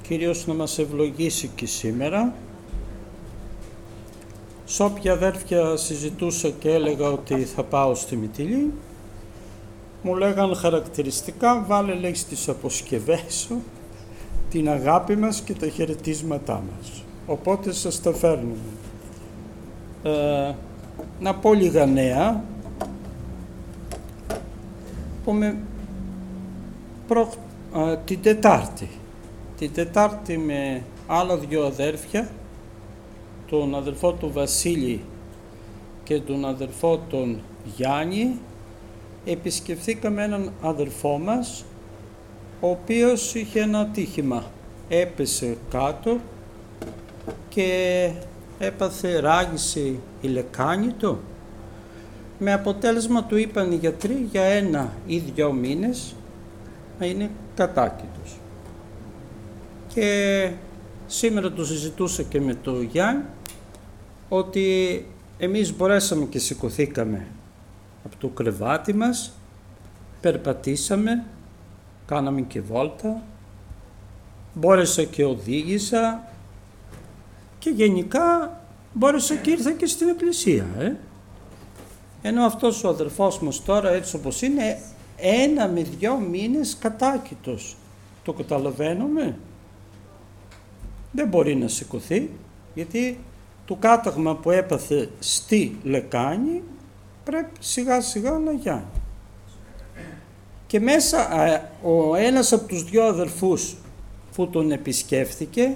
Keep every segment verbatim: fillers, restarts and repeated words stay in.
Κύριος να μας ευλογήσει και σήμερα. Σ' όποια αδέρφια συζητούσα και έλεγα ότι θα πάω στη Μυτιλή, μου λέγαν χαρακτηριστικά, βάλε λέει στις αποσκευές σου την αγάπη μας και τα χαιρετίσματά μας. Οπότε σας τα φέρνουμε. Ε, να πω λίγα νέα. Πούμε, προ, ε, την Τετάρτη. Την Τετάρτη με άλλα δυο αδέρφια, τον αδερφό του Βασίλη και τον αδερφό τον Γιάννη, επισκεφθήκαμε έναν αδερφό μας, ο οποίος είχε ένα ατύχημα. Έπεσε κάτω και έπαθε, ράγισε η λεκάνη του, με αποτέλεσμα του είπαν οι γιατροί για ένα ή δυο μήνες να είναι κατάκητος. Και σήμερα το συζητούσα και με τον Γιάννη ότι εμείς μπορέσαμε και σηκωθήκαμε από το κρεβάτι μας, περπατήσαμε, κάναμε και βόλτα, μπόρεσα και οδήγησα και γενικά μπόρεσα και ήρθα και στην εκκλησία. Ε. Ενώ αυτός ο αδερφός μας τώρα έτσι όπως είναι ένα με δυο μήνες κατάκητος. Το καταλαβαίνουμε. Δεν μπορεί να σηκωθεί γιατί το κάταγμα που έπαθε στη λεκάνη πρέπει σιγά σιγά να γιάνει. Και μέσα ο ένας από τους δυο αδερφούς που τον επισκέφθηκε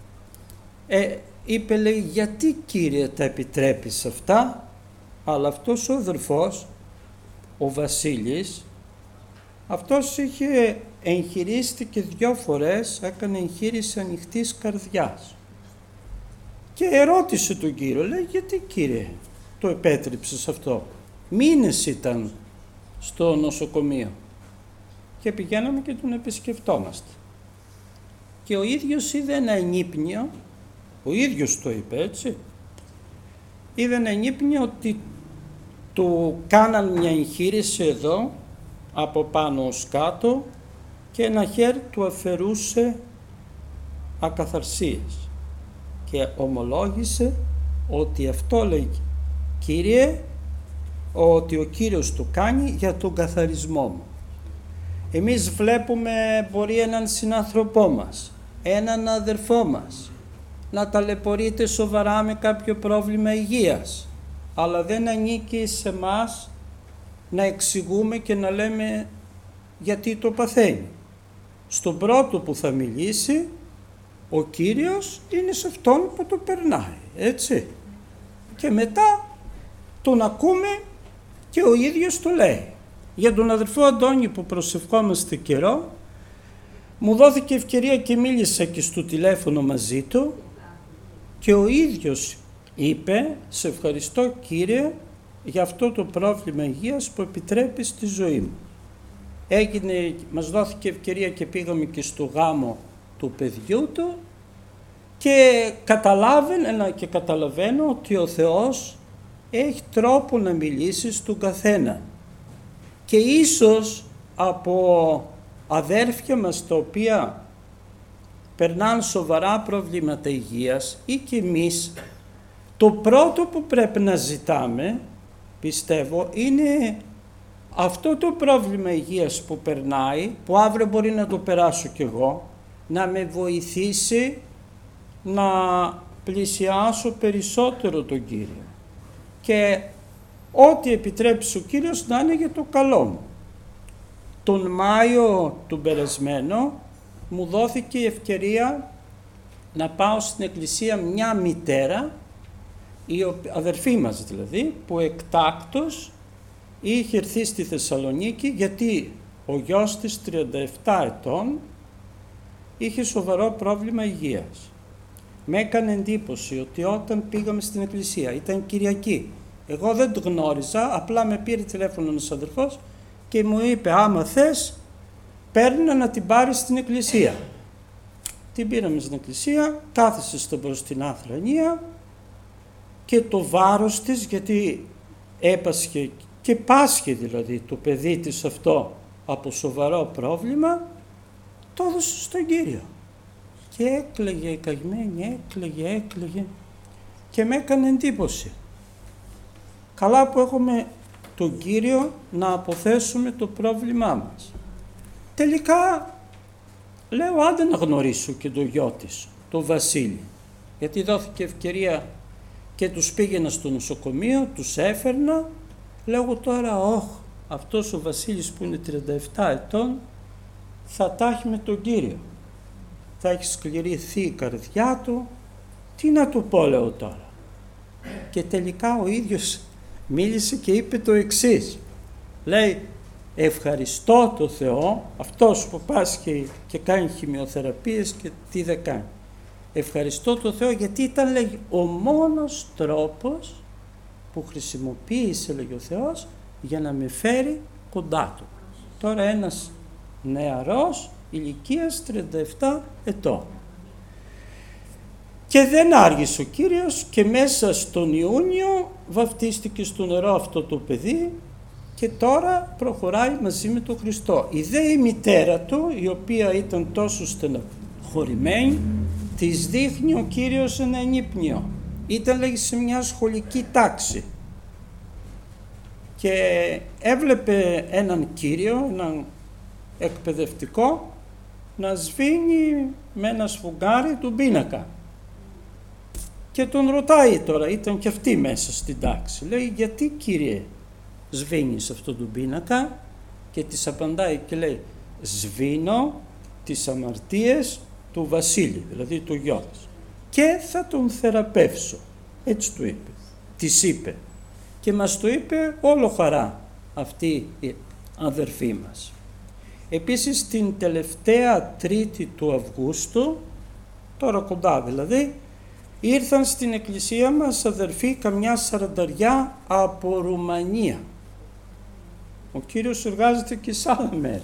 ε, είπε, λέει, γιατί Κύριε τα επιτρέπεις αυτά? Αλλά αυτός ο αδερφός, ο Βασίλης, αυτός είχε εγχειρίστηκε δυο φορές, έκανε εγχείρηση ανοιχτής καρδιάς. Και ερώτησε τον Κύριο, λέει, γιατί Κύριε το επέτρεψες αυτό? Μήνες ήταν στο νοσοκομείο. Και πηγαίναμε και τον επισκεφτόμαστε. Και ο ίδιος είδε ένα ενύπνιο, ο ίδιος το είπε έτσι, είδε ένα ενύπνιο ότι του κάναν μια εγχείρηση εδώ, από πάνω ως κάτω, και ένα χέρι του αφαιρούσε ακαθαρσίες. Και ομολόγησε ότι αυτό λέει, Κύριε, ότι ο Κύριος του κάνει για τον καθαρισμό μου. Εμείς βλέπουμε μπορεί έναν συνάνθρωπό μας, έναν αδερφό μας, να ταλαιπωρείται σοβαρά με κάποιο πρόβλημα υγείας, αλλά δεν ανήκει σε μας να εξηγούμε και να λέμε γιατί το παθαίνει. Στον πρώτο που θα μιλήσει, ο Κύριος είναι σε αυτόν που το περνάει, έτσι. Και μετά τον ακούμε και ο ίδιος το λέει. Για τον αδερφό Αντώνη που προσευχόμαστε καιρό, μου δόθηκε ευκαιρία και μίλησα και στο τηλέφωνο μαζί του και ο ίδιος είπε, σε ευχαριστώ Κύριε για αυτό το πρόβλημα υγείας που επιτρέπει στη ζωή μου. Έγινε, μας δόθηκε ευκαιρία και πήγαμε και στο γάμο του παιδιού του και καταλάβαινα και καταλαβαίνω ότι ο Θεός έχει τρόπο να μιλήσει στον καθένα. Και ίσως από αδέρφια μας τα οποία περνάνε σοβαρά προβλήματα υγείας ή και εμείς, το πρώτο που πρέπει να ζητάμε, πιστεύω, είναι αυτό το πρόβλημα υγείας που περνάει, που αύριο μπορεί να το περάσω κι εγώ, να με βοηθήσει να πλησιάσω περισσότερο τον Κύριο. Και ό,τι επιτρέψει ο Κύριος να είναι για το καλό μου. Τον Μάιο του περασμένο μου δόθηκε η ευκαιρία να πάω στην εκκλησία μια μητέρα, η αδερφή μας δηλαδή, που εκτάκτος είχε έρθει στη Θεσσαλονίκη γιατί ο γιος της τριάντα επτά ετών είχε σοβαρό πρόβλημα υγείας. Με έκανε εντύπωση ότι όταν πήγαμε στην εκκλησία, ήταν Κυριακή, εγώ δεν το γνώριζα, απλά με πήρε τηλέφωνο ένας αδερφός και μου είπε, άμα θες, παίρνω να την πάρει στην εκκλησία. Την πήραμε στην εκκλησία, κάθεσε στο μπροστινά θρανία και το βάρος της, γιατί έπασχε και πάσχε δηλαδή το παιδί της αυτό από σοβαρό πρόβλημα, το έδωσε στον Κύριο. Και έκλαιγε η καημένη, έκλαιγε, έκλαιγε και με έκανε εντύπωση. Καλά που έχουμε τον Κύριο να αποθέσουμε το πρόβλημά μας. Τελικά λέω άντε να γνωρίσω και το γιο της, το Βασίλη, γιατί δόθηκε ευκαιρία και τους πήγαινα στο νοσοκομείο, τους έφερνα, λέγω τώρα όχ, αυτός ο Βασίλης που είναι τριάντα επτά ετών θα τα έχει με τον Κύριο. Θα έχει σκληρηθεί η καρδιά του, τι να του πω λέω τώρα. Και τελικά ο ίδιος μίλησε και είπε το εξής. Λέει ευχαριστώ το Θεό, αυτός που πάσχει και κάνει χημειοθεραπείες και τι δεν κάνει. Ευχαριστώ το Θεό γιατί ήταν λέει, ο μόνος τρόπος που χρησιμοποίησε λέγει ο Θεός για να με φέρει κοντά του. Τώρα ένας νεαρός ηλικίας τριάντα επτά ετών. Και δεν άργησε ο Κύριος και μέσα στον Ιούνιο βαφτίστηκε στο νερό αυτό το παιδί και τώρα προχωράει μαζί με τον Χριστό. Η δε η μητέρα του, η οποία ήταν τόσο στεναχωρημένη, της δείχνει ο Κύριος ένα ενύπνιο. Ήταν λέγει σε μια σχολική τάξη και έβλεπε έναν κύριο, έναν εκπαιδευτικό, να σβήνει με ένα σφουγγάρι του πίνακα. Και τον ρωτάει τώρα, ήταν και αυτή μέσα στην τάξη. Λέει, γιατί κύριε σβήνεις αυτό το πίνακα? Και της απαντάει και λέει, σβήνω τις αμαρτίες του Βασίλη, δηλαδή του γιο της. Και θα τον θεραπεύσω. Έτσι του είπε. Της είπε. Και μας το είπε όλο χαρά αυτή η αδερφή μας. Επίσης την τελευταία Τρίτη του Αυγούστου, τώρα κοντά δηλαδή, ήρθαν στην εκκλησία μας αδερφοί καμιά σαρανταριά από Ρουμανία. Ο Κύριος εργάζεται και σε άλλα μέρη.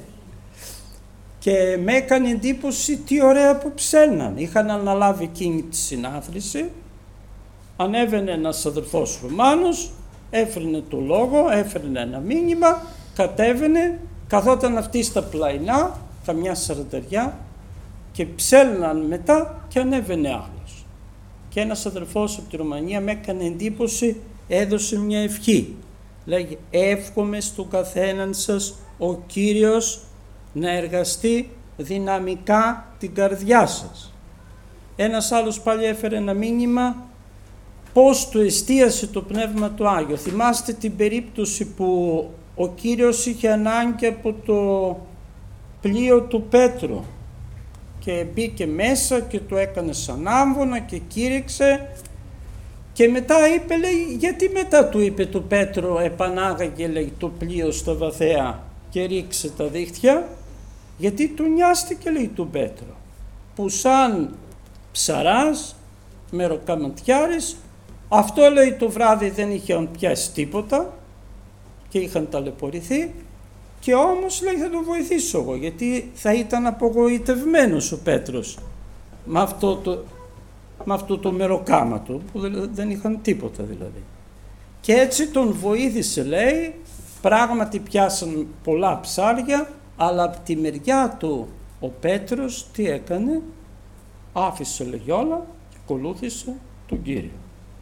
Και με έκανε εντύπωση τι ωραία που ψέλναν. Είχαν αναλάβει εκείνη τη συνάθρηση, ανέβαινε ένας αδερφός Ρουμάνος, έφερνε το λόγο, έφερνε ένα μήνυμα, κατέβαινε, καθόταν αυτή στα πλαϊνά, καμιά σαρανταριά, και ψέλναν μετά και ανέβαινε άλλος. Και ένας αδερφός από τη Ρουμανία με έκανε εντύπωση, έδωσε μια ευχή. Λέγει, εύχομαι στον καθέναν σας ο Κύριος να εργαστεί δυναμικά την καρδιά σας. Ένας άλλος πάλι έφερε ένα μήνυμα, πώς του εστίασε το Πνεύμα του Άγιο. Θυμάστε την περίπτωση που ο Κύριος είχε ανάγκη από το πλοίο του Πέτρου και μπήκε μέσα και το έκανε σαν άμβονα και κήρυξε και μετά είπε, λέει, γιατί μετά του είπε του Πέτρου επανάγαγε λέει, το πλοίο στα βαθαία και ρίξε τα δίχτυα, γιατί του νοιάστηκε λέει του Πέτρου που σαν ψαράς μεροκαματιάρης, αυτό λέει το βράδυ δεν είχε πιάσει τίποτα και είχαν ταλαιπωρηθεί και όμως λέει θα τον βοηθήσω εγώ γιατί θα ήταν απογοητευμένος ο Πέτρος με αυτό το, με αυτό το μεροκάματο που δεν είχαν τίποτα δηλαδή. Και έτσι τον βοήθησε λέει, πράγματι πιάσαν πολλά ψάρια, αλλά από τη μεριά του ο Πέτρος τι έκανε, άφησε λέει όλα και ακολούθησε τον Κύριο.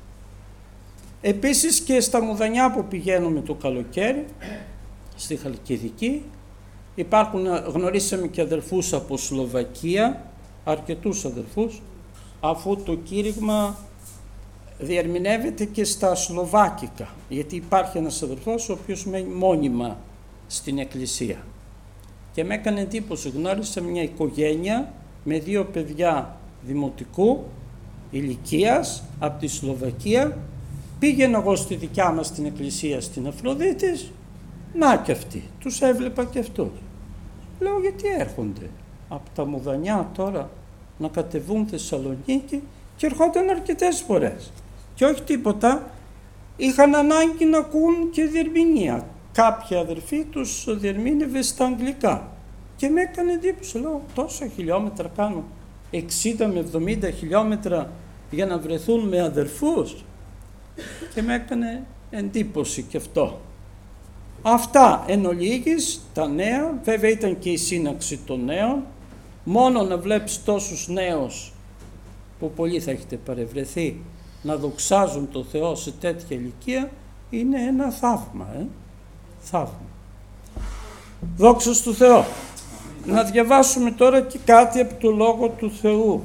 Επίσης και στα Μουδανιά που πηγαίνουμε το καλοκαίρι, στη Χαλκιδική, υπάρχουν, γνωρίσαμε και αδερφούς από Σλοβακία, αρκετούς αδερφούς, αφού το κήρυγμα διερμηνεύεται και στα Σλοβάκικα, γιατί υπάρχει ένας αδερφός ο οποίος μένει μόνιμα στην εκκλησία. Και με έκανε εντύπωση, γνώρισα μια οικογένεια με δύο παιδιά δημοτικού ηλικίας από τη Σλοβακία. Πήγαινα εγώ στη δικιά μας την εκκλησία στην Αφροδίτης, να και αυτοί, τους έβλεπα και αυτούς. Λέω γιατί έρχονται από τα Μουδανιά τώρα να κατεβούν Θεσσαλονίκη και ερχόταν αρκετές φορές. Και όχι τίποτα, είχαν ανάγκη να ακούν και διερμηνία. Κάποιοι αδερφοί τους διερμήνευε στα αγγλικά. Και με έκανε εντύπωση, λέω τόσα χιλιόμετρα κάνω, εξήντα με εβδομήντα χιλιόμετρα για να βρεθούν με αδερφούς. Και με έκανε εντύπωση και αυτό. Αυτά εν ολίγης, τα νέα, βέβαια ήταν και η σύναξη των νέων. Μόνο να βλέπεις τόσους νέους που πολλοί θα έχετε παρευρεθεί να δοξάζουν το Θεό σε τέτοια ηλικία είναι ένα θαύμα, ε? θαύμα. Δόξα στο Θεό. Να διαβάσουμε τώρα και κάτι από το Λόγο του Θεού.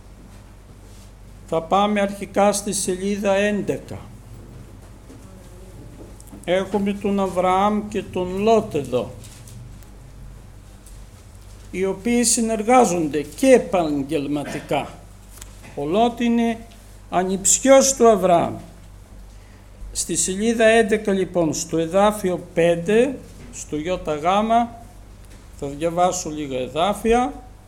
Θα πάμε αρχικά στη σελίδα έντεκα. Έχουμε τον Αβραάμ και τον Λότ εδώ, οι οποίοι συνεργάζονται και επαγγελματικά. Ο Λότ είναι ανιψιός του Αβραάμ. Στη σελίδα έντεκα λοιπόν, στο εδάφιο πέντε, στο ΙΓ, θα διαβάσω λίγα εδάφια.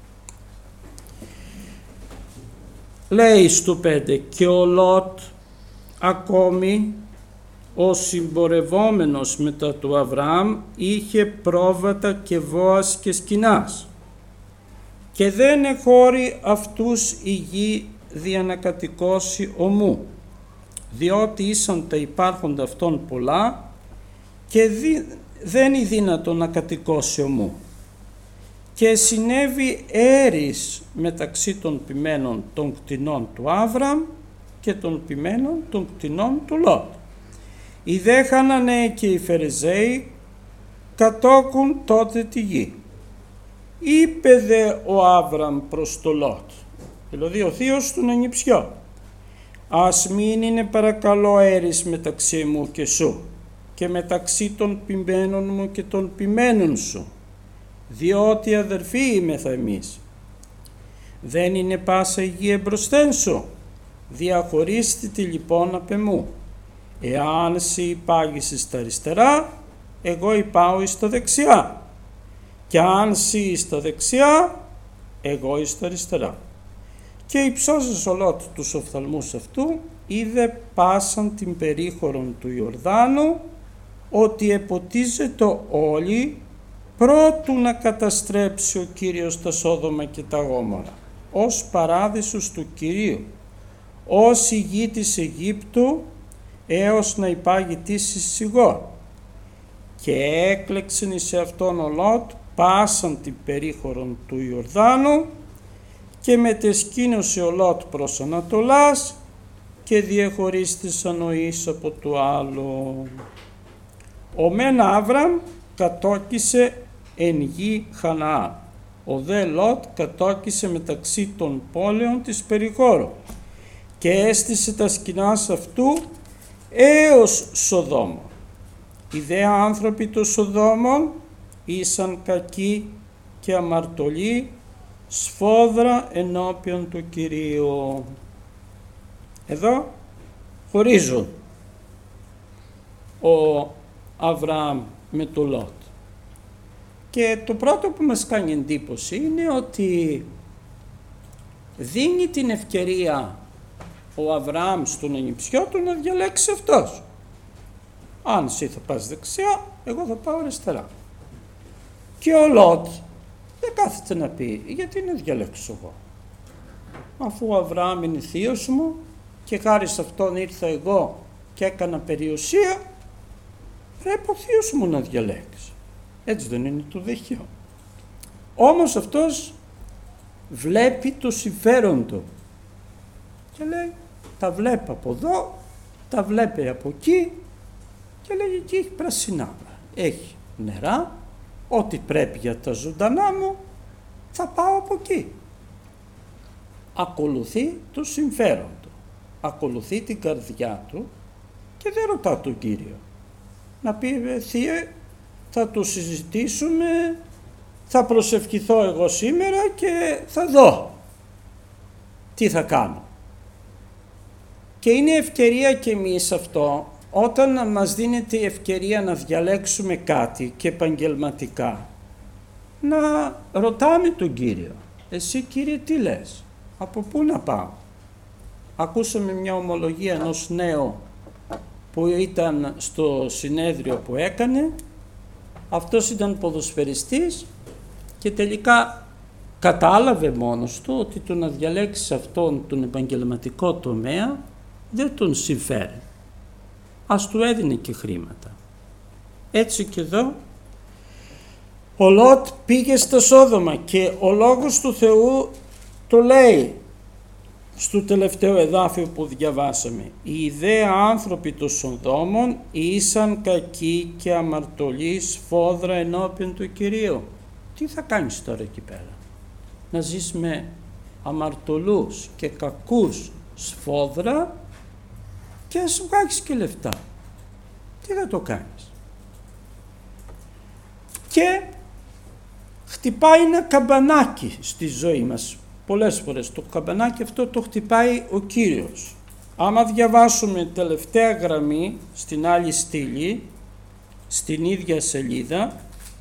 Λέει στο πέντε: «Και ο Λότ ακόμη ο συμπορευόμενος μετά του Αβραάμ είχε πρόβατα και βόας και σκηνάς και δεν εχώρει αυτούς η γη δια να κατοικώσει ομού, διότι ήσαν τα υπάρχοντα αυτών πολλά και δι, δεν είναι δύνατο να κατοικώσει ομού. Και συνέβη έρης μεταξύ των ποιμένων των κτηνών του Άβραμ και των ποιμένων των κτηνών του Λότ. Οι δε Χαναναίοι και οι Φερεζαίοι κατόκουν τότε τη γη. Είπε δε ο Άβραμ προς το Λότ», δηλαδή ο θείος του ανιψιό, «Ας μην είναι παρακαλώ έρης μεταξύ μου και σου και μεταξύ των ποιμένων μου και των ποιμένων σου, διότι αδερφοί είμεθα εμείς. Δεν είναι πάσα η γη εμπροσθέν σου, διαχωρίστε τη λοιπόν απ' εμού. Εάν εσύ υπάγεις στα αριστερά, εγώ υπάω εις τα δεξιά, και αν εσύ εις τα δεξιά, εγώ εις τα αριστερά». Και υψώσας ο Λότ τους οφθαλμούς αυτού, είδε πάσαν την περίχωρον του Ιορδάνου, ότι εποτίζεται όλη πρώτου να καταστρέψει ο Κύριος τα Σόδομα και τα Γόμορα, ως παράδεισος του Κυρίου, ως η γη της Αιγύπτου, έως να υπάγει της Σιγόρ. Και έκλεξεν εις αυτόν ο Λότ πάσαν την περίχωρον του Ιορδάνου και μετεσκήνωσε ο Λότ προς Ανατολάς και διεχωρίστησαν ο εις από το άλλο. Ο μεν Άβραμ κατόκισε εν γη Χαναά, ο δε Λότ κατόκισε μεταξύ των πόλεων της περιχώρου και έστησε τα σκηνάς αυτού έως Σοδόμο. Οι δε άνθρωποι των Σοδόμων ήσαν κακοί και αμαρτωλοί, σφόδρα ενώπιον του Κυρίου. Εδώ χωρίζουν ο Αβραάμ με το Λότ. Και το πρώτο που μας κάνει εντύπωση είναι ότι δίνει την ευκαιρία ο Αβραάμ στον ανιψιό του να διαλέξει αυτός. Αν εσύ θα πας δεξιά, εγώ θα πάω αριστερά. Και ο Λότ δεν κάθεται να πει γιατί να διαλέξω εγώ, αφού ο Αβραάμ είναι θείος μου και χάρη σε αυτόν ήρθα εγώ και έκανα περιουσία, πρέπει ο θείος μου να διαλέξει. Έτσι δεν είναι το δίκαιο? Όμως αυτός βλέπει το συμφέρον του και λέει τα βλέπει από εδώ, τα βλέπει από εκεί και λέει εκεί έχει πρασινά, έχει νερά, ό,τι πρέπει για τα ζωντανά μου θα πάω από εκεί. Ακολουθεί το συμφέρον του, ακολουθεί την καρδιά του και δεν ρωτά τον Κύριο να πει Θείε θα το συζητήσουμε, θα προσευχηθώ εγώ σήμερα και θα δω τι θα κάνω. Και είναι ευκαιρία και εμείς αυτό, όταν μας δίνεται η ευκαιρία να διαλέξουμε κάτι και επαγγελματικά, να ρωτάμε τον Κύριο, εσύ Κύριε τι λες, από πού να πάω? Ακούσαμε μια ομολογία ενός νέου που ήταν στο συνέδριο που έκανε, αυτός ήταν ποδοσφαιριστής και τελικά κατάλαβε μόνος του ότι το να διαλέξει αυτόν τον επαγγελματικό τομέα δεν τον συμφέρει. Ας του έδινε και χρήματα. Έτσι και εδώ Ο Λότ πήγε στο Σόδομα και ο Λόγος του Θεού το λέει στο τελευταίο εδάφιο που διαβάσαμε. Οι ιδέα άνθρωποι των Σοδόμων ήσαν κακοί και αμαρτωλοί σφόδρα ενώπιον του Κυρίου. Τι θα κάνεις τώρα εκεί πέρα? Να ζεις με αμαρτωλούς και κακούς σφόδρα και να σου βγάλεις και λεφτά? Τι θα το κάνεις? Και χτυπάει ένα καμπανάκι στη ζωή μας. Πολλές φορές το καμπανάκι αυτό το χτυπάει ο Κύριος. Άμα διαβάσουμε τελευταία γραμμή στην άλλη στήλη, στην ίδια σελίδα,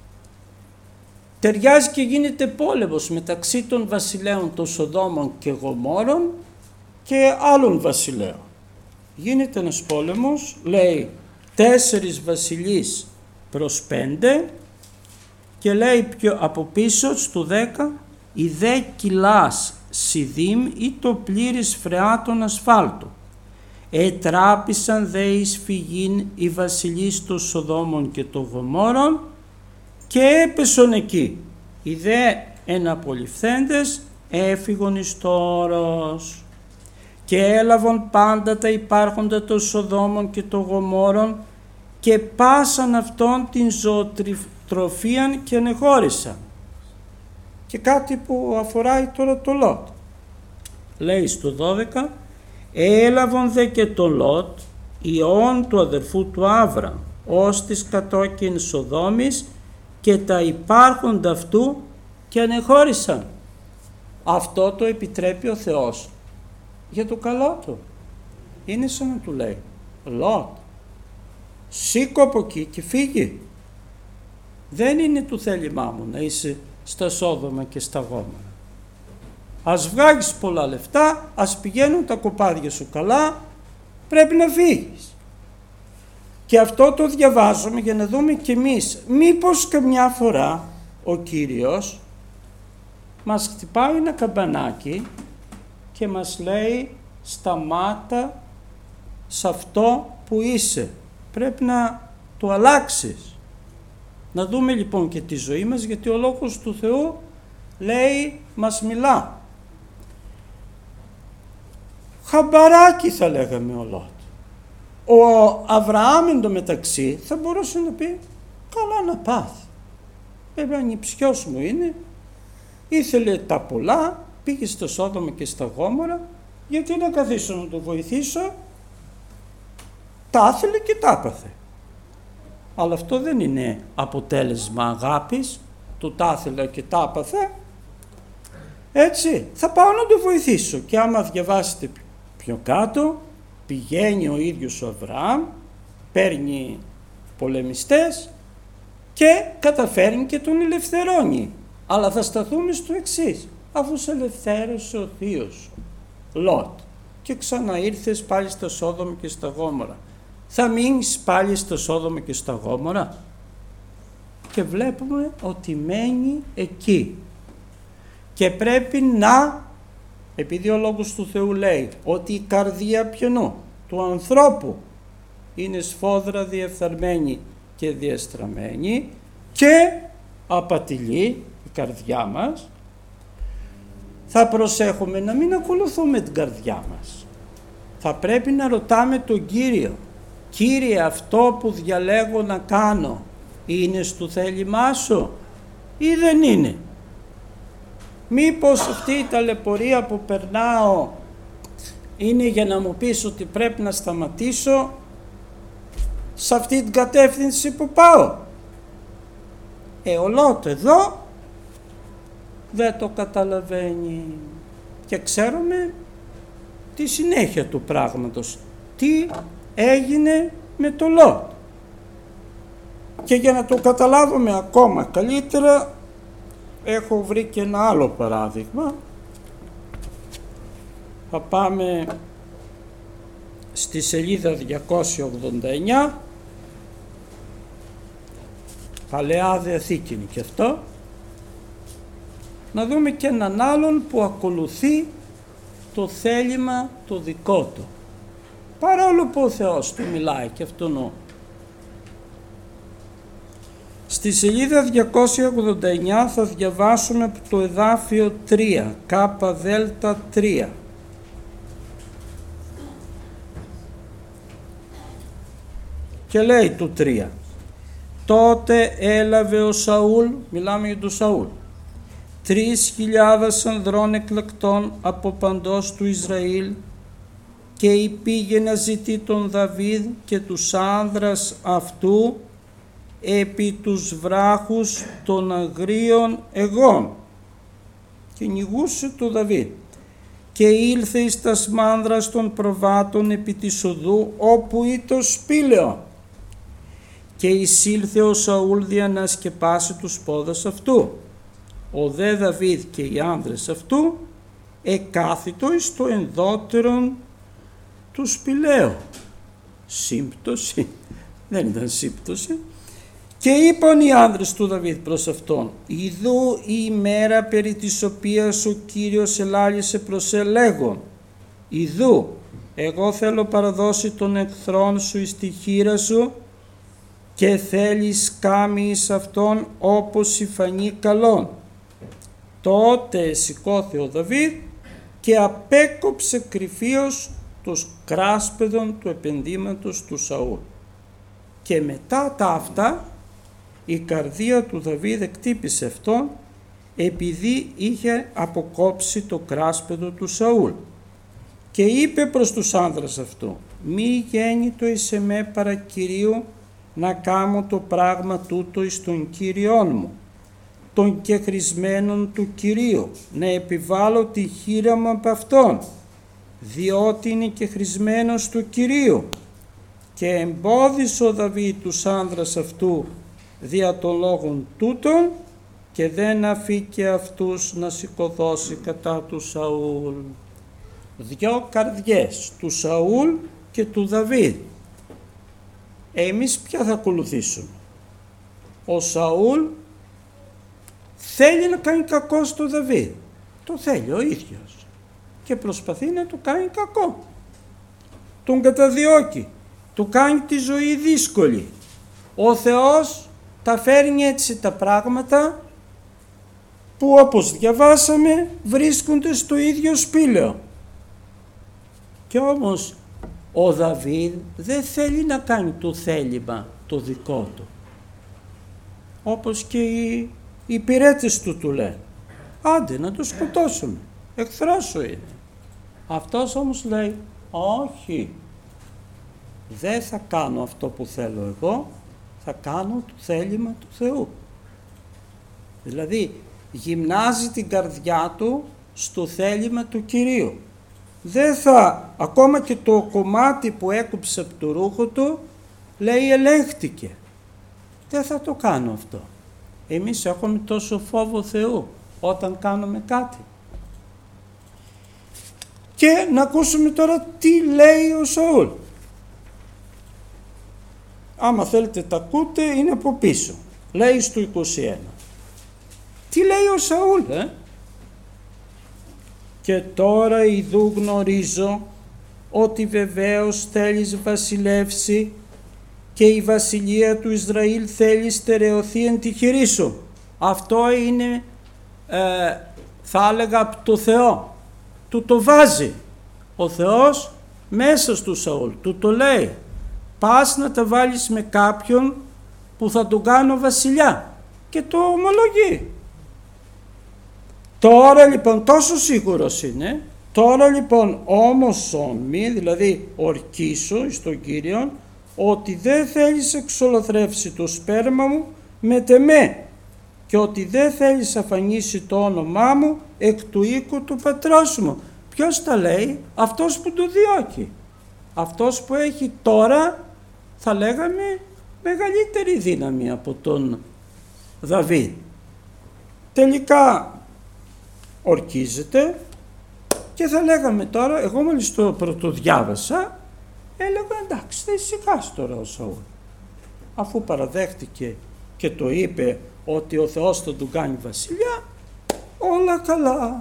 ταιριάζει και γίνεται πόλεμος μεταξύ των βασιλέων των Σοδόμων και Γομόρων και άλλων βασιλέων. Γίνεται ένας πόλεμος, λέει τέσσερις βασιλείς προς πέντε, και λέει πιο από πίσω στο δέκα, η δε κυλάς σιδήμ ή το πλήρης φρεάτων ασφάλτου. Ετράπησαν δε εις φυγήν οι βασιλείς των Σοδόμων και των Γομόρων και έπεσον εκεί. Οι δε εναπολυφθέντες έφυγον εις το όρος και έλαβαν πάντα τα υπάρχοντα των Σοδόμων και των Γομόρων και πάσαν αυτόν την ζωοτροφίαν και ανεχώρησαν. Και κάτι που αφοράει τώρα το Λότ. Λέει στο δώδεκα, έλαβαν δε και το Λότ, ιόν του αδερφού του Άβραμ, ως της κατόκιν Σοδόμης και τα υπάρχοντα αυτού και ανεχώρησαν. Αυτό το επιτρέπει ο Θεός για το καλό του. Είναι σαν να του λέει, Λότ, σήκω από εκεί και φύγει. Δεν είναι του θέλημά μου να είσαι στα Σόδομα και στα Γόμορα. Ας βγάλεις πολλά λεφτά, ας πηγαίνουν τα κοπάδια σου καλά, πρέπει να φύγεις. Και αυτό το διαβάζουμε για να δούμε κι εμείς, μήπως καμιά φορά ο Κύριος μας χτυπάει ένα καμπανάκι και μας λέει, σταμάτα σε αυτό που είσαι, πρέπει να το αλλάξεις. Να δούμε λοιπόν και τη ζωή μας, γιατί ο Λόγος του Θεού λέει, μας μιλά. Χαμπαράκι θα λέγαμε ο Λότ. Ο Αβραάμ εντωμεταξύ θα μπορούσε να πει, καλά να πάθει. Βέβαια ανιψιός μου είναι, ήθελε τα πολλά, πήγε στο Σόδομα και στα Γόμορα, γιατί να καθίσω να το βοηθήσω, τα ήθελε και τα έπαθε. Αλλά αυτό δεν είναι αποτέλεσμα αγάπης, του τα ήθελα και τα έπαθε. Έτσι, θα πάω να το βοηθήσω. Και άμα διαβάσετε πιο κάτω, πηγαίνει ο ίδιος ο Αβραάμ, παίρνει πολεμιστές και καταφέρνει και τον ελευθερώνει. Αλλά θα σταθούμε στο εξής, αφού σε ελευθέρωσε ο θείος Λότ και ξαναήρθες πάλι στα Σόδομα και στα Γόμορα, θα μείνεις πάλι στο Σόδομα και στα Γόμορα? Και βλέπουμε ότι μένει εκεί. Και πρέπει να, επειδή ο Λόγος του Θεού λέει ότι η καρδία ποιονού, του ανθρώπου, είναι σφόδρα διεφθαρμένη και διεστραμμένη και απατηλή η καρδιά μας, θα προσέχουμε να μην ακολουθούμε την καρδιά μας. Θα πρέπει να ρωτάμε τον Κύριο, Κύριε, αυτό που διαλέγω να κάνω είναι στο θέλημά σου ή δεν είναι? Μήπως αυτή η ταλαιπωρία που περνάω είναι για να μου πεις ότι πρέπει να σταματήσω σε αυτή την κατεύθυνση που πάω? Ε, ο Λότ εδώ δεν το καταλαβαίνει. Και ξέρουμε τη συνέχεια του πράγματος. Τι έγινε με το Λότ. Και για να το καταλάβουμε ακόμα καλύτερα, έχω βρει και ένα άλλο παράδειγμα. Θα πάμε στη σελίδα διακόσια ογδόντα εννιά, Παλαιά Διαθήκη και αυτό, να δούμε και έναν άλλον που ακολουθεί το θέλημα το δικό του, παρόλο που ο Θεός του μιλάει και αυτόν. Στη Στη σελίδα διακόσια ογδόντα εννιά θα διαβάσουμε από το εδάφιο τρία, κάπα δέλτα τρία. Και λέει του τρία. Τότε έλαβε ο Σαούλ, μιλάμε για τον Σαούλ, τρεις χιλιάδες ανδρών εκλεκτών από παντός του Ισραήλ και υπήγε να ζητεί τον Δαβίδ και τους άνδρας αυτού επί τους βράχους των αγρίων εγών. Κυνηγούσε το Δαβίδ και ήλθε εις τα σμάνδρας των προβάτων επί της οδού όπου ήταν σπήλαιο. Και εισήλθε ο Σαούλ δια να σκεπάσει τους πόδας αυτού. Ο δε Δαβίδ και οι άνδρες αυτού εκάθιτο εις το ενδότερον του σπηλαίου. Σύμπτωση, δεν ήταν σύμπτωση. Και είπαν οι άνδρες του Δαβίδ προς αυτόν, ιδού η ημέρα περί της οποίας ο Κύριος ελάλησε προς ελέγον. Ιδού, εγώ θέλω παραδώσει τον εχθρόν σου εις τη χείρα σου και θέλεις κάμει εις αυτόν όπως η φανεί καλόν. Τότε σηκώθη ο Δαβίδ και απέκοψε κρυφίως τους κράσπεδων του επενδύματος του Σαούλ. Και μετά τα αυτά η καρδία του Δαβίδ εκτύπησε αυτόν επειδή είχε αποκόψει το κράσπεδο του Σαούλ. Και είπε προς τους άνδρας αυτού, μη γέννητο εις εμέ παρά Κυρίου να κάμω το πράγμα τούτο εις τον Κύριόν μου, των κεχρισμένων του Κυρίου, να επιβάλλω τη χείρα μου από αυτόν, διότι είναι κεχρισμένος του Κυρίου. Και εμπόδισε ο Δαβίδ τους άνδρας αυτού δια των λόγων τούτων και δεν αφήκε αυτούς να σηκωδώσει κατά του Σαούλ. Δυο καρδιές, του Σαούλ και του Δαβίδ. Εμείς ποια θα ακολουθήσουμε? Ο Σαούλ θέλει να κάνει κακό στο Δαβίδ. Το θέλει ο ίδιος και προσπαθεί να του κάνει κακό. Τον καταδιώκει, του κάνει τη ζωή δύσκολη. Ο Θεός τα φέρνει έτσι τα πράγματα που όπως διαβάσαμε βρίσκονται στο ίδιο σπήλαιο. Και όμως ο Δαβίδ δεν θέλει να κάνει το θέλημα το δικό του. Όπως και οι, οι υπηρέτες του του λένε. Άντε να το σκοτώσουμε, εχθρός σου είναι. Αυτός όμως λέει όχι, δεν θα κάνω αυτό που θέλω εγώ, θα κάνω το θέλημα του Θεού. Δηλαδή γυμνάζει την καρδιά του στο θέλημα του Κυρίου. Δεν θα, ακόμα και το κομμάτι που έκοψε από το ρούχο του, λέει ελέγχτηκε. Δεν θα το κάνω αυτό. Εμείς έχουμε τόσο φόβο Θεού όταν κάνουμε κάτι. Και να ακούσουμε τώρα τι λέει ο Σαούλ. Άμα θέλετε τα ακούτε, είναι από πίσω. Λέει στο είκοσι ένα. Τι λέει ο Σαούλ, ε? Και τώρα ιδού γνωρίζω ότι βεβαίως θέλεις βασιλεύσει και η βασιλεία του Ισραήλ θέλει στερεωθεί εν τη χειρή σου. Αυτό είναι, ε, θα έλεγα, από το Θεό. Του το βάζει. Ο Θεός μέσα στο Σαούλ. Του το λέει. Πας να τα βάλεις με κάποιον που θα τον κάνω βασιλιά. Και το ομολογεί. Τώρα λοιπόν τόσο σίγουρος είναι, τώρα λοιπόν όμως μη, δηλαδή ορκίσω εις τον Κύριον, ότι δεν θέλεις εξολοθρεύσει το σπέρμα μου με τεμέ και ότι δεν θέλεις αφανίσει το όνομά μου εκ του οίκου του πατρός μου. Ποιος τα λέει? Αυτός που το διώκει. Αυτός που έχει τώρα, θα λέγαμε, μεγαλύτερη δύναμη από τον Δαβίδ. Τελικά ορκίζεται και θα λέγαμε τώρα, εγώ μόλις το πρωτοδιάβασα, έλεγα εντάξει, θα ησυχάσει τώρα ο Σαούλ. Αφού παραδέχτηκε και το είπε ότι ο Θεός θα του κάνει βασιλιά, όλα καλά.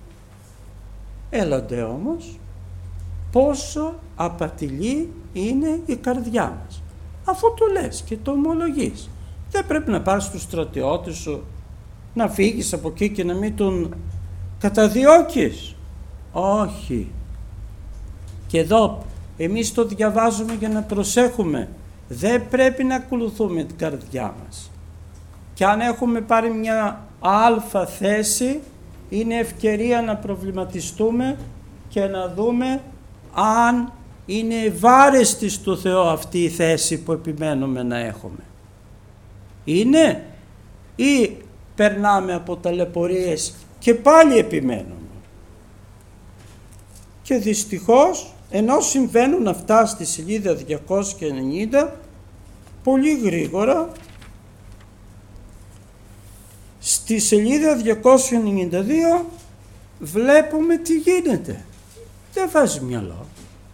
Έλατε όμως πόσο απατηλή είναι η καρδιά μας. Αφού το λες και το ομολογείς Δεν πρέπει να πάρεις τους στρατιώτες σου, να φύγεις από εκεί και να μην τον καταδιώκεις. Όχι. Και εδώ εμείς το διαβάζουμε για να προσέχουμε. Δεν πρέπει να ακολουθούμε την καρδιά μας. Και αν έχουμε πάρει μια αλφα θέση, είναι ευκαιρία να προβληματιστούμε και να δούμε αν είναι ευάρεστη στο Θεό αυτή η θέση που επιμένουμε να έχουμε. Είναι ή περνάμε από ταλαιπωρίες και πάλι επιμένουμε. Και δυστυχώς, ενώ συμβαίνουν αυτά στη σελίδα διακόσια ενενήντα, πολύ γρήγορα, στη σελίδα διακόσια ενενήντα δύο βλέπουμε τι γίνεται. Δεν βάζει μυαλό.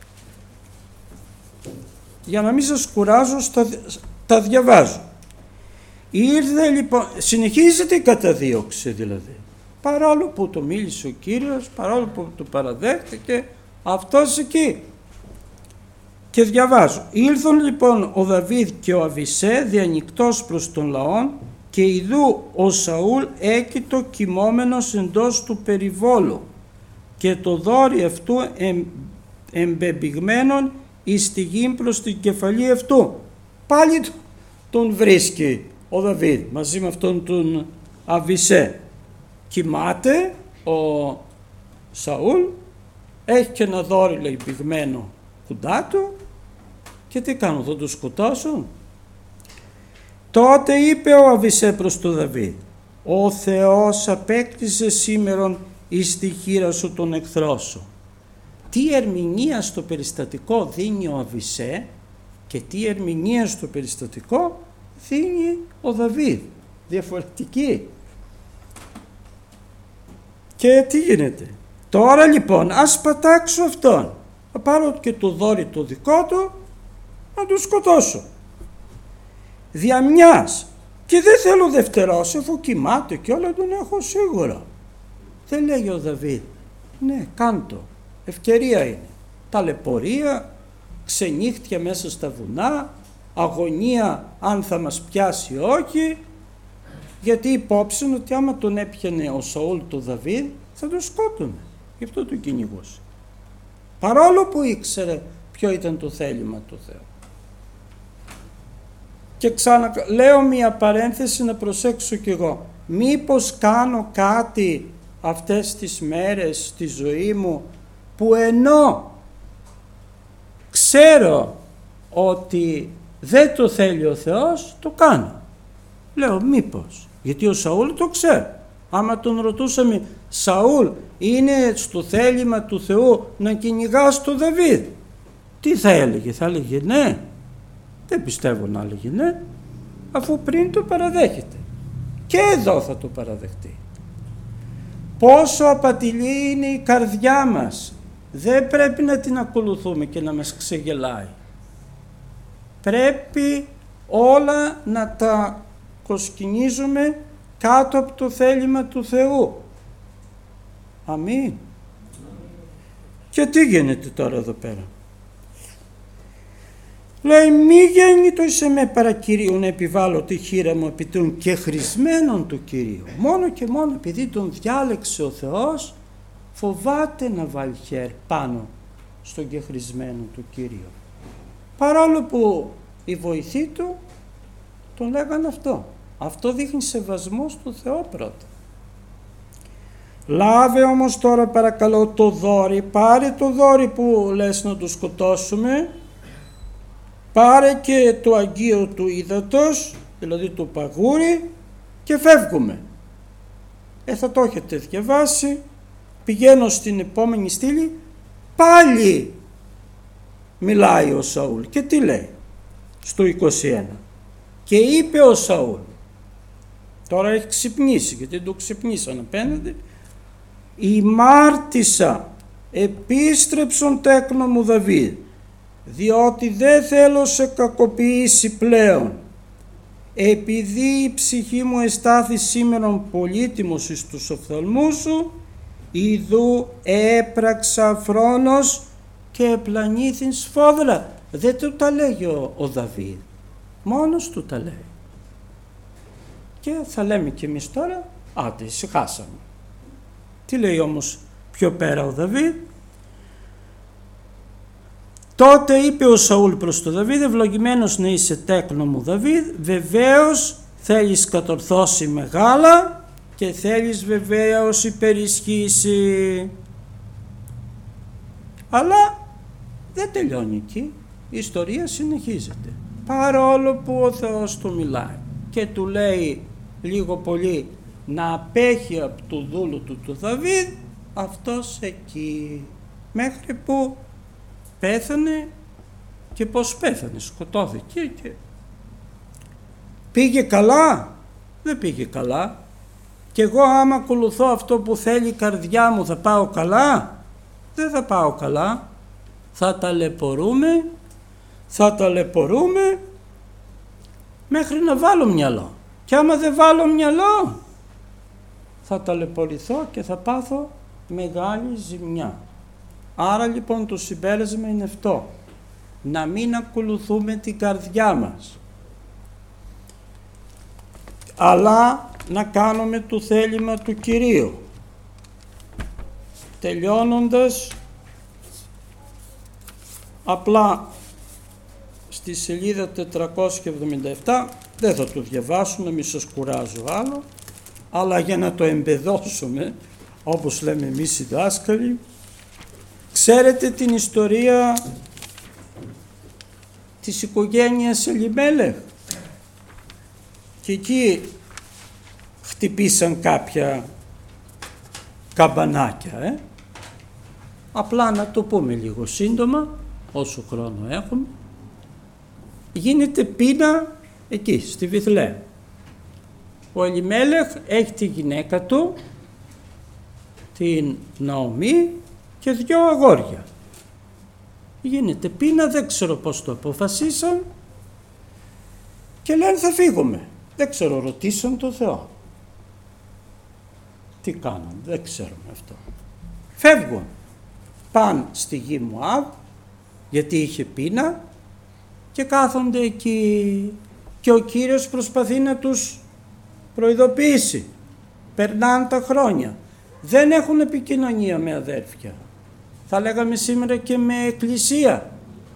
Για να μην σας κουράζω, στα, τα διαβάζω. Ήρθε λοιπόν, συνεχίζεται η καταδίωξη δηλαδή. Παρόλο που το μίλησε ο Κύριος, παρόλο που το παραδέχτηκε, αυτός εκεί. Και διαβάζω. Ήλθον λοιπόν ο Δαβίδ και ο Αβισέ διανυκτός προς τον λαόν, και ιδού ο Σαούλ έκειτο κοιμόμενος εντός του περιβόλου, και το δόρυ αυτού εμ, εμπεμπιγμένον εις τη γη προς την κεφαλή αυτού. Πάλι τον βρίσκει ο Δαβίδ μαζί με αυτόν τον Αβισέ. Κοιμάται ο Σαούλ, έχει και ένα δόρυ, λέει, πυγμένο κοντά του, και τι κάνουν, θα τον σκοτώσουν? Τότε είπε ο Αβισέ προς τον Δαβίδ, ο Θεός απέκτησε σήμερον εις τη χείρα σου τον εχθρό σου. Τι ερμηνεία στο περιστατικό δίνει ο Αβισέ και τι ερμηνεία στο περιστατικό δίνει ο Δαβίδ. Διαφορετική. Και τι γίνεται? Τώρα λοιπόν ας πατάξω αυτόν. Θα πάρω και το δόρυ το δικό του, να τον σκοτώσω. Δια μιας. Και δεν θέλω δευτερός, αφού κοιμάται και όλα τον έχω σίγουρα. Δεν λέει ο Δαβίδ, ναι, κάντο, ευκαιρία είναι. Ταλαιπωρία, ξενύχτια μέσα στα βουνά, αγωνία αν θα μας πιάσει όχι, γιατί υπόψη ότι άμα τον έπιανε ο Σαούλ το Δαβίδ θα τον σκότωνε, γι' αυτό τον κυνηγούσε. Παρόλο που ήξερε ποιο ήταν το θέλημα του Θεού. Και ξαναλέω μία παρένθεση να προσέξω κι εγώ. Μήπως κάνω κάτι αυτές τις μέρες στη ζωή μου που ενώ ξέρω ότι δεν το θέλει ο Θεός, το κάνω. Λέω μήπως, γιατί ο Σαούλ το ξέρει. Άμα τον ρωτούσαμε, Σαούλ, είναι στο θέλημα του Θεού να κυνηγάς τον Δαβίδ, τι θα έλεγε? Θα έλεγε ναι. Δεν πιστεύω να έλεγε ναι, αφού πριν το παραδέχεται. Και εδώ θα το παραδεχτεί. Πόσο απατηλή είναι η καρδιά μας. Δεν πρέπει να την ακολουθούμε και να μας ξεγελάει. Πρέπει όλα να τα κοσκινίζουμε κάτω από το θέλημα του Θεού. Αμήν. Και τι γίνεται τώρα εδώ πέρα? Λέει, μη γέννητο εις εμέ παρά Κυρίου να επιβάλλω τη χείρα μου επί των κεχρισμένων του Κυρίου. Μόνο και μόνο επειδή τον διάλεξε ο Θεός, φοβάται να βάλει χέρι πάνω στον κεχρισμένο του Κυρίου. Παρόλο που οι βοηθοί του τον λέγανε αυτό. Αυτό δείχνει σεβασμό στο Θεό πρώτα. Λάβε όμως τώρα παρακαλώ το δόρυ, πάρε το δόρυ που λες να το σκοτώσουμε, πάρε και το αγγείο του ύδατος, δηλαδή το παγούρι, και φεύγουμε. Ε, θα το έχετε διαβάσει. Πηγαίνω στην επόμενη στήλη, πάλι μιλάει ο Σαούλ. Και τι λέει στο είκοσι ένα? Και είπε ο Σαούλ, τώρα έχει ξυπνήσει, γιατί το ξυπνήσαν απέναντι, η μάρτισσα επίστρεψον τέκνο μου Δαβίδ, διότι δεν θέλω σε κακοποιήσει πλέον, επειδή η ψυχή μου εστάθη σήμερον πολύτιμος εις τους οφθαλμούς σου, ιδού έπραξα φρόνος και επλανήθην σφόδρα. Δεν του τα λέγει ο, ο Δαβίδ, μόνος του τα λέει. Και θα λέμε κι εμείς τώρα, άντε ησυχάσαμε. Τι λέει όμως πιο πέρα ο Δαβίδ? Τότε είπε ο Σαούλ προς τον Δαβίδ, ευλογημένος να είσαι τέκνο μου Δαβίδ, βεβαίως θέλεις κατορθώσει μεγάλα και θέλεις βεβαίως υπερισχύσει. Αλλά δεν τελειώνει εκεί, η ιστορία συνεχίζεται. Παρόλο που ο Θεός του μιλάει και του λέει λίγο πολύ να απέχει από του δούλου του του Δαβίδ, αυτός εκεί μέχρι που πέθανε. Και πως πέθανε, σκοτώθηκε και πήγε καλά? Δεν πήγε καλά. Και εγώ άμα ακολουθώ αυτό που θέλει η καρδιά μου θα πάω καλά? Δεν θα πάω καλά. Θα ταλαιπωρούμε, θα ταλαιπωρούμε μέχρι να βάλω μυαλό. Και άμα δεν βάλω μυαλό θα ταλαιπωρηθώ και θα πάθω μεγάλη ζημιά. Άρα λοιπόν το συμπέρασμα είναι αυτό, να μην ακολουθούμε την καρδιά μας, αλλά να κάνουμε το θέλημα του Κυρίου. Τελειώνοντας, απλά στη σελίδα τετρακόσια εβδομήντα επτά, δεν θα το διαβάσουμε, μη σας κουράζω άλλο, αλλά για να το εμπεδώσουμε, όπως λέμε εμείς οι δάσκαλοι, ξέρετε την ιστορία της οικογένειας Ελιμέλεχ? Και εκεί χτυπήσαν κάποια καμπανάκια. Ε? Απλά να το πούμε λίγο σύντομα, όσο χρόνο έχουμε. Γίνεται πείνα εκεί, στη Βιθλεέμ. Ο Ελιμέλεχ έχει τη γυναίκα του, την Ναομή, και δυο αγόρια. Γίνεται πείνα, δεν ξέρω πώς το αποφασίσαν και λένε θα φύγουμε. Δεν ξέρω, ρωτήσαν το Θεό. Τι κάναν, δεν ξέρουμε αυτό. Φεύγουν. Πάνε στη γη Μωάβ, γιατί είχε πείνα, και κάθονται εκεί. Και ο Κύριος προσπαθεί να τους προειδοποιήσει. Περνάνε τα χρόνια. Δεν έχουν επικοινωνία με αδέρφια. Θα λέγαμε σήμερα και με εκκλησία.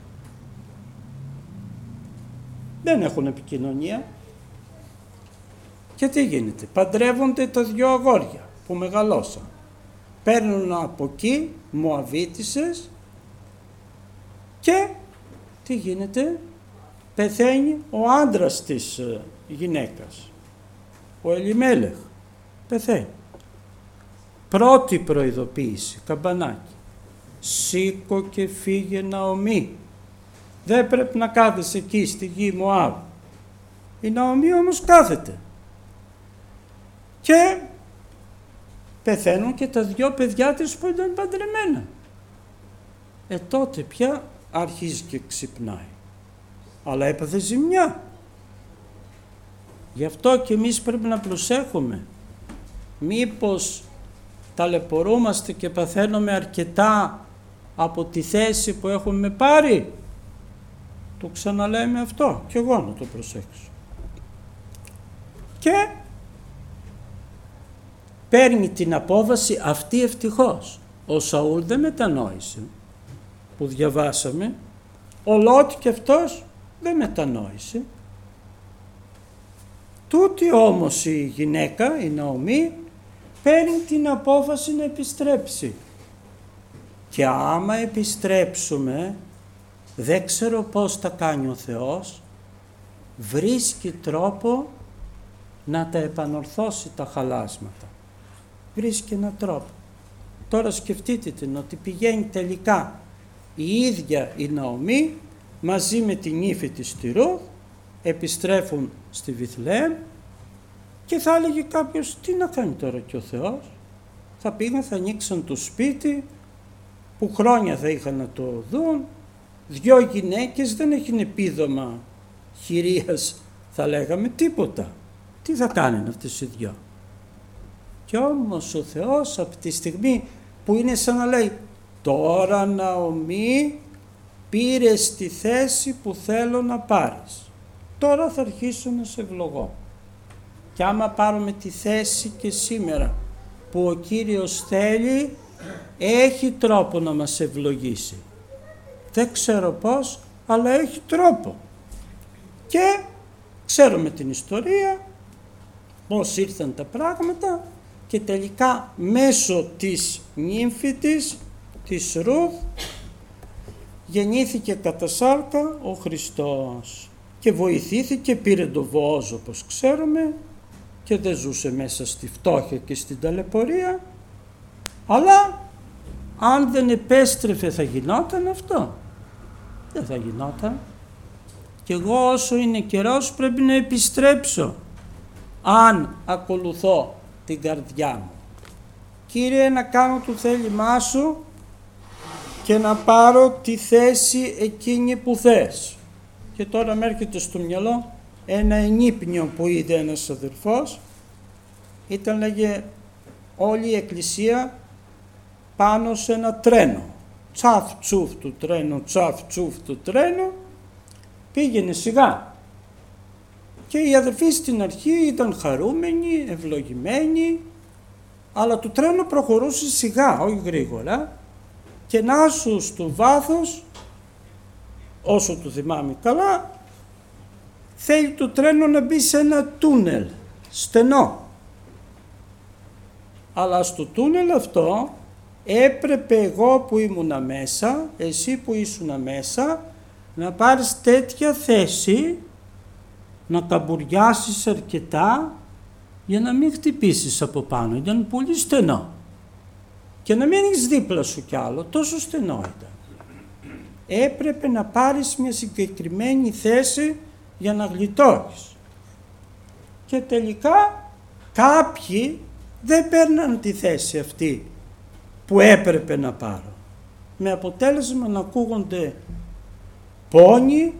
Δεν έχουν επικοινωνία. Και τι γίνεται? Παντρεύονται τα δυο αγόρια που μεγαλώσαν. Παίρνουν από εκεί Μωαβίτισσες και τι γίνεται? Πεθαίνει ο άντρας της γυναίκας. Ο Ελιμέλεχ πεθαίνει. Πρώτη προειδοποίηση, καμπανάκι. Σήκω και φύγε Ναομή. Δεν πρέπει να κάθεσαι εκεί στη γη Μωάβ. Η Ναομή όμως κάθεται. Και πεθαίνουν και τα δυο παιδιά της που ήταν παντρεμένα. Ε τότε πια αρχίζει και ξυπνάει. Αλλά έπαθε ζημιά. Γι' αυτό και εμείς πρέπει να προσέχουμε. Μήπως ταλαιπωρούμαστε και παθαίνουμε αρκετά από τη θέση που έχουμε πάρει? Το ξαναλέμε αυτό και εγώ να το προσέξω. Και παίρνει την απόβαση αυτή ευτυχώς. Ο Σαούλ δεν μετανόησε που διαβάσαμε. Ο Λότ και αυτός δεν μετανόησε. Τούτη όμως η γυναίκα, η Ναομή, παίρνει την απόφαση να επιστρέψει. Και άμα επιστρέψουμε, δεν ξέρω πώς τα κάνει ο Θεός, βρίσκει τρόπο να τα επανορθώσει τα χαλάσματα. Βρίσκει έναν τρόπο. Τώρα σκεφτείτε την ότι πηγαίνει τελικά η ίδια η Ναομή μαζί με την ύφη της τη Ρούθ, επιστρέφουν στη Βιθλεέμ και θα έλεγε κάποιος τι να κάνει τώρα και ο Θεός? Θα πήγαν, θα ανοίξαν το σπίτι που χρόνια θα είχαν να το δουν, δυο γυναίκες, δεν έχουν επίδομα χειρίας, θα λέγαμε, τίποτα. Τι θα κάνουν αυτές οι δυο? Και όμως ο Θεός από τη στιγμή που είναι σαν να λέει τώρα Ναομή πήρες τη θέση που θέλω να πάρεις, τώρα θα αρχίσω να σε ευλογώ. Και άμα πάρουμε τη θέση και σήμερα που ο Κύριος θέλει, έχει τρόπο να μας ευλογήσει. Δεν ξέρω πώς, αλλά έχει τρόπο. Και ξέρουμε την ιστορία, πώς ήρθαν τα πράγματα και τελικά μέσω της νύμφητης, της Ρουθ, γεννήθηκε κατά σάρκα ο Χριστός και βοηθήθηκε, πήρε το Βοόζ όπως ξέρουμε και δεν ζούσε μέσα στη φτώχεια και στην ταλαιπωρία, αλλά αν δεν επέστρεφε θα γινόταν αυτό? Δεν θα γινόταν. Και εγώ όσο είναι καιρός πρέπει να επιστρέψω αν ακολουθώ την καρδιά μου. Κύριε, να κάνω το θέλημά σου και να πάρω τη θέση εκείνη που θες. Και τώρα με έρχεται στο μυαλό ένα ενύπνιο που είδε ένας αδερφός. Ήταν, λέγε, όλη η εκκλησία πάνω σε ένα τρένο. Τσαφ τσουφ του τρένου, τσαφ τσουφ του τρένου, πήγαινε σιγά. Και οι αδερφοί στην αρχή ήταν χαρούμενοι, ευλογημένοι, αλλά το τρένο προχωρούσε σιγά, όχι γρήγορα, και να σου στο βάθος, όσο το θυμάμαι καλά, θέλει το τρένο να μπει σε ένα τούνελ, στενό. Αλλά στο τούνελ αυτό έπρεπε εγώ που ήμουνα μέσα, εσύ που ήσουνα μέσα, να πάρεις τέτοια θέση, να καμπουριάσεις αρκετά για να μην χτυπήσεις από πάνω. Ήταν πολύ στενό. Και να μείνεις δίπλα σου κι άλλο, τόσο στενό ήταν. Έπρεπε να πάρεις μια συγκεκριμένη θέση για να γλιτώσεις. Και τελικά κάποιοι δεν παίρναν τη θέση αυτή που έπρεπε να πάρω. Με αποτέλεσμα να ακούγονται πόνοι,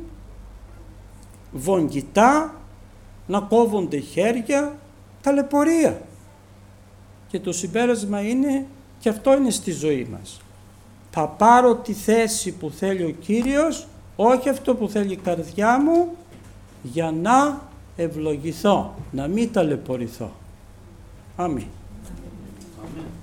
βογγητά, να κόβονται χέρια, ταλαιπωρία. Και το συμπέρασμα είναι, και αυτό είναι στη ζωή μας. Θα πάρω τη θέση που θέλει ο Κύριος, όχι αυτό που θέλει η καρδιά μου, για να ευλογηθώ, να μην ταλαιπωρηθώ. Αμήν.